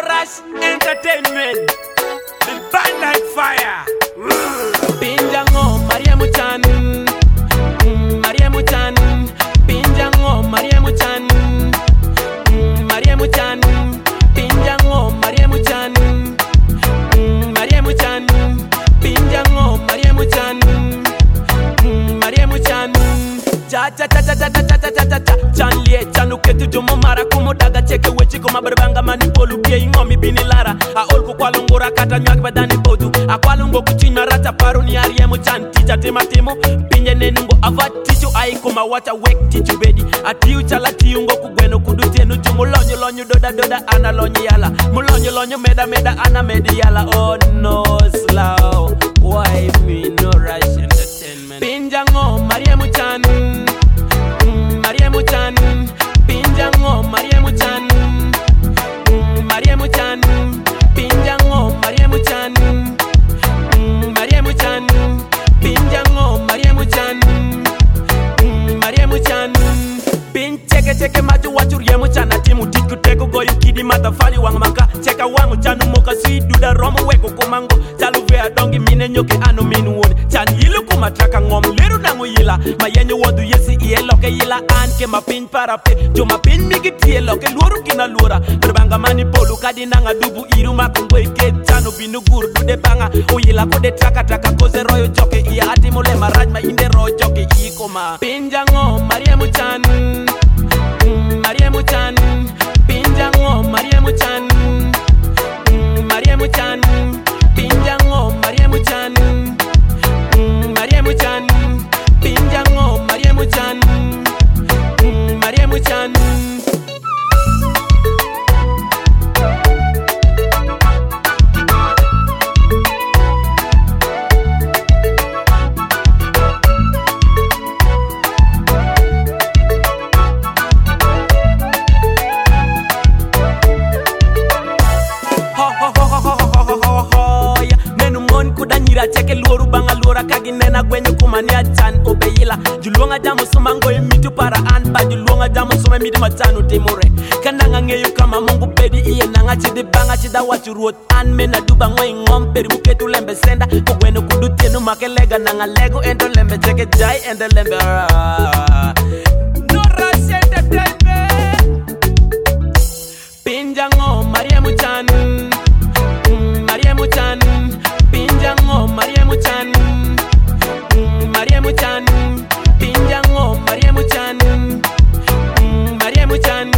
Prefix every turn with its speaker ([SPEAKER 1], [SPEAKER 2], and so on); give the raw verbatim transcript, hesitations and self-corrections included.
[SPEAKER 1] Rush Entertainment. The band like fire. Pinjango Maria Muchan. Maria Muchan. Pinjango Maria Muchan. Maria Muchan. Pinjango Maria Muchan. Maria Muchan. Pinjango Maria Muchan. Maria Muchan. Cha cha cha cha cha cha cha cha cha cha Chanlie chanu ketu jomo mara kumo daga cheke wechi koma berbanga mani polu pie ingomi bini lara a olku kwalungura kata nyak badani bodu a kwalungo kuchina rata paru ni ariemu chan ticha tema temo pinje nenungo avat tichu ai kuma wacha wek tichu bedi a tiu chala tiungo kugweno kudutenu jumu lonyo lonyo doda doda ana lonyo yala mulonyo lonyo meda meda ana medi yala oh no slow why me no rush entertainment Pinjango Maria Muchan Maria Muchan Pinjango Maria Muchan Maria Muchan Pinjango Maria Muchan Maria Muchan Pinjango Maria Muchan Maria Muchan Pin cheke cheke maju wachurie muchana timu diku teko goyu kidi matafali wang maka cheka wangu chanu moka si duda romo weko kumango chalu vea dongi mine nyoke anu minu wone chan yilu kumatraka ngom liru nangu yila mayenyo wadu yesi iye loke yila anke mapin parape jo mapin migi tiye loke luoru kina luora berbanga mani polu kadi nanga dubu iru makungo ike chanu binu guru dude banga uyila kode traka traka koze royo joke iya ati mole maraj ma inde royo joke iyi koma Pinjango Maria Muchan Maria Muchan Pinjango Maria Muchan Maria Muchan Pinjango Maria Muchan Maria Muchan Pinjango Maria Muchan Maria Muchan cheke luoru banga luora kagi nena gwenyu kumani achan obeyila julonga jamu sumango imitu para an ba julonga jamu sume midi matanu timure kananga ngeyu kama mungu pedi iye nanga chidi banga chida wachuruot an mena duba ngoi ngom peri buketu lembe senda kugwenu kudutienu makelega nanga lego endo lembe cheke jai endo lembe no rush entertainment Pinjango Maria Muchan Maria Muchan Pinjango Maria Muchan Maria Muchan Pinjango Maria Muchan Maria Muchan